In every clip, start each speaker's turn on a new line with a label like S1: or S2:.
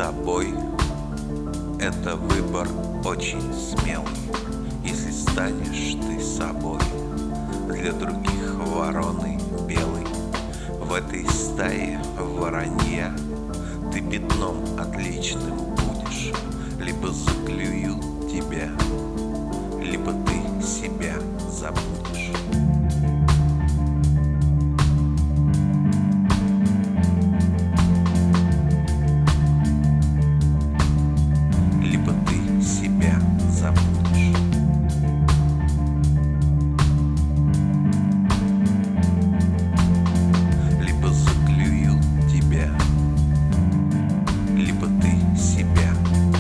S1: собой — это выбор очень смелый. Если станешь ты собой, для других вороной белой. В этой стае воронья ты пятном отличным будешь. Либо заклюют тебя, либо ты себя забудешь. Либо ты себя забудешь. Либо заклюют тебя, либо ты себя.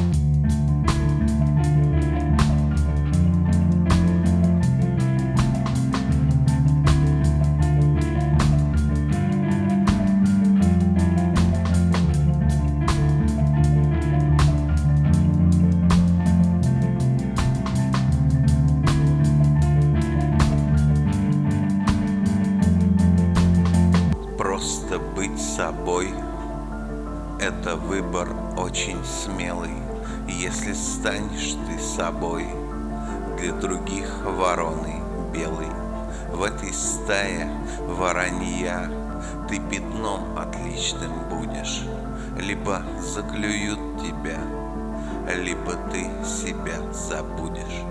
S1: Просто быть собой — это выбор очень смелый. Если станешь ты собой, для других вороной белой. В этой стае воронья ты пятном отличным будешь. Либо заклюют тебя, либо ты себя забудешь.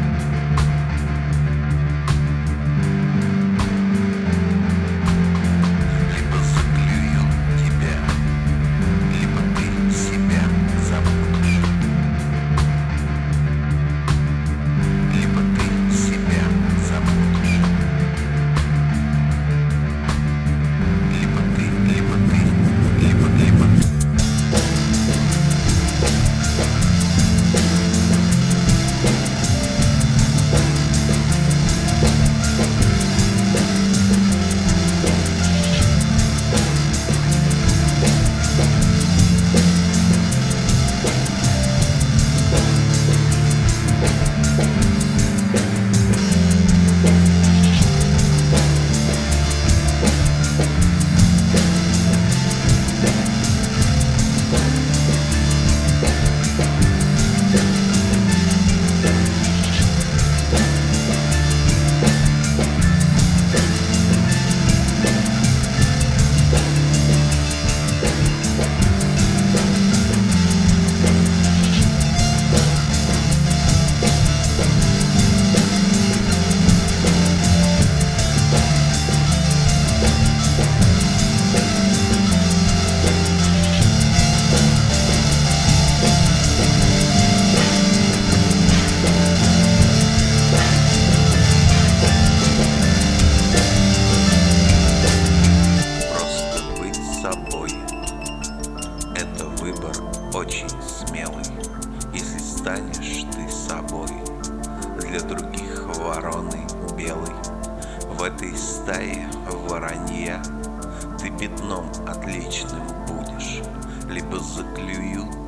S1: Это выбор очень смелый. Если станешь ты собой, для других вороной белой. В этой стае воронья ты пятном отличным будешь. Либо заклюют